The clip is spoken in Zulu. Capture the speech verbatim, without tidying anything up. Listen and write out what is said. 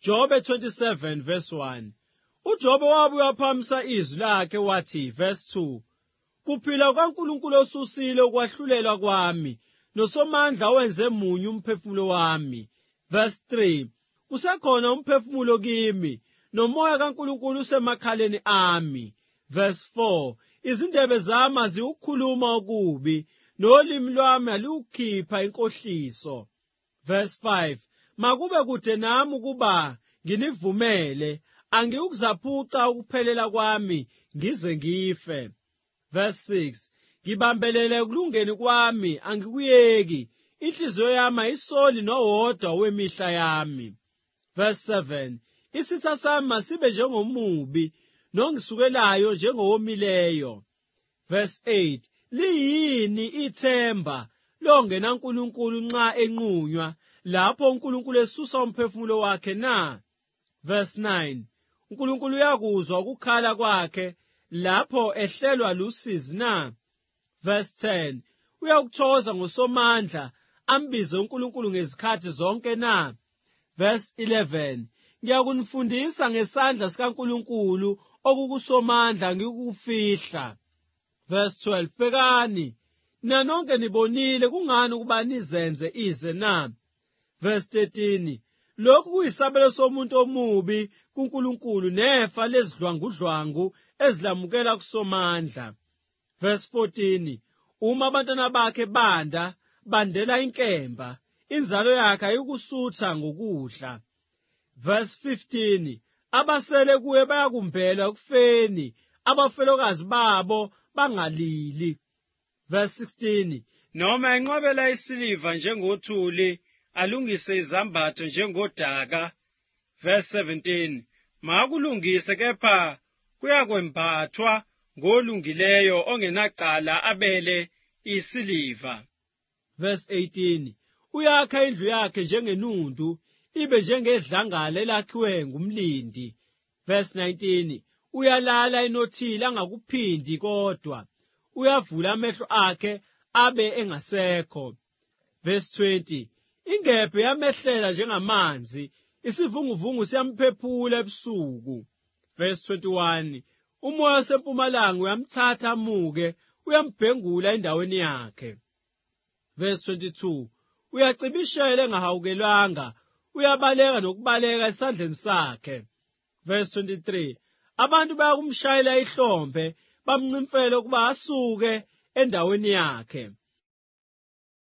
Jobe twenty-seven verse one. uJobe wabuye waphamisa izwi lakhe wathi verse two. Kuphila kwaNkulunkulu osusile ukwahlulela kwami, noSomandla wenze munye umphefumulo wami. Verse three. Kusekhona umphefumulo kimi, nomoya kaNkulunkulu usemakhaleni ami. Verse four. Izindebe zami ziwukhuluma okubi, nolimi lwami alukhipha inkohliso. Verse five. Makube kude nami ukuba nginivumele, angiyukuzaphuca ukuphelela kwami ngize ngife. Verse six. Ngibambelele kulungeni kwami, angikuyeki, inhliziyo yami ayisoli nowodwa wemihla yami. Verse seven. Isitha sami masibe njengomubi, nongisukelayo njengowomileyo. Verse eight. Liyini ithemba longena uNkulunkulu nxa enqunywa, lapho uNkulunkulu esusa umphefumulo wakhe na? Verse nine. uNkulunkulu uyakuzwa ukukhala kwakhe lapho ehlelwa lusizi na? Verse ten. Uyakuthoza ngoSomandla, ambize uNkulunkulu ngezikhathi zonke na? Verse eleven. Ngiyakunifundisa ngesandla sikaNkulunkulu okukuSomandla ngikufihla. Verse twelve. Bhekani, nina nonke nibonile kungani ukuba nizenze ize na? Verse thirteen. Lokhu kuyisabelo somuntu omubi kuNkulunkulu nefa lezidlwangudlwangu ezilamukela kuSomandla. Verse fourteen. Uma abantwana bakhe banda, bandela inkemba, inzalo yakhe ayikusutha ngokudla. Verse fifteen. Abasele kuye bayakumbela kufeni, abafelokazi babo bangalili. Verse sixteen. Noma enqabela isiliva njengothuli, alungise izambatho njengodaka. Verse seventeen. Makulungise kepha kuyakwembathwa ngolungileyo ongenacala abele isiliva. Verse eighteen. Uyakha indlu yakhe njengenundu, ibe njengedlangala elakhiwe ngumlindi. Verse nineteen. Uyalala enothile angakuphindi kodwa, uyavula amehlo akhe abe engasekho. Verse twenty. Ingebhe yamehlela njengamanzi, isivunguvungu siyampephula ebusuku. Verse twenty-one. Umoya sempumalanga uyamthatha amuke, uyambhengula endaweni yakhe. Verse twenty-two. Uyacibishela engahawukelwanga, uyabaleka nokubaleka esandleni sakhe. Verse twenty-three. Abantu bayakumshayela ihlombe, bamncimfele ukuba asuke endaweni yakhe.